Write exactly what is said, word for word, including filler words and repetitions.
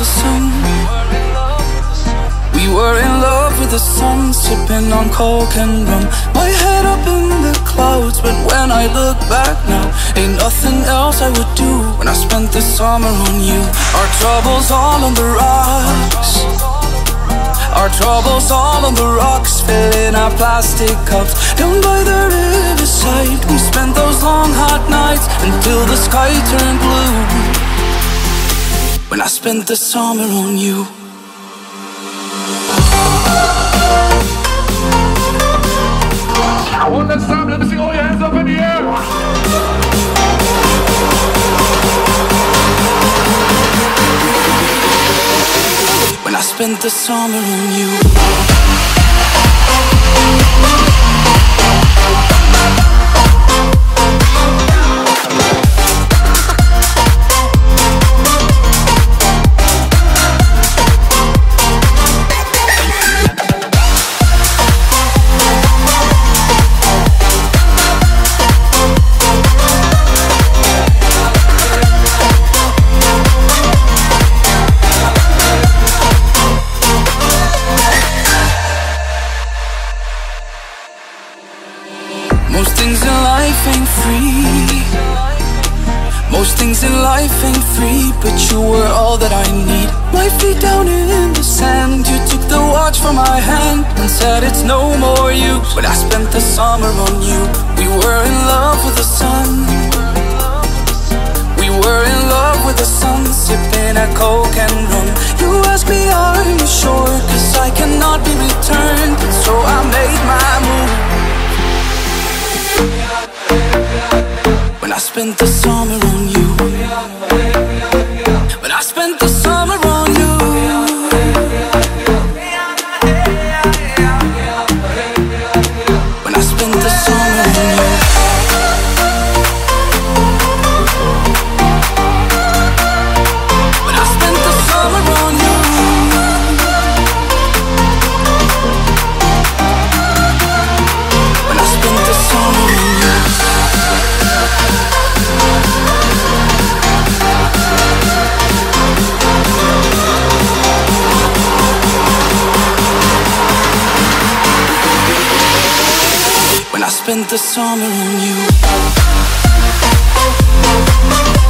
the sun. We were in love with the sun, sipping on coke and rum. My head up in the clouds, but when I look back now, ain't nothing else I would do when I spent the summer on you. Our troubles all on the rocks, our troubles all on the rocks, filling our plastic cups. Down by the riverside, we spent those long hot nights until the sky turned blue. When I spent the summer on you. One last time, let me see all your hands up in the air. When I spent the summer on you. Most things in life ain't free. Most things in life ain't free, but you were all that I need. My feet down in the sand, you took the watch from my hand and said it's no more use. But I spent the summer on you. We were in love with the sun. We were in love with the sun, sipping a coke and rum. You asked me, are you sure? Cause I cannot be returned. So I made my move. When I spent the summer on you. When I spent the summer on you. When I spent the summer on you. When I spent the summer on you. When I spent the summer on you. When I spent the summer on you.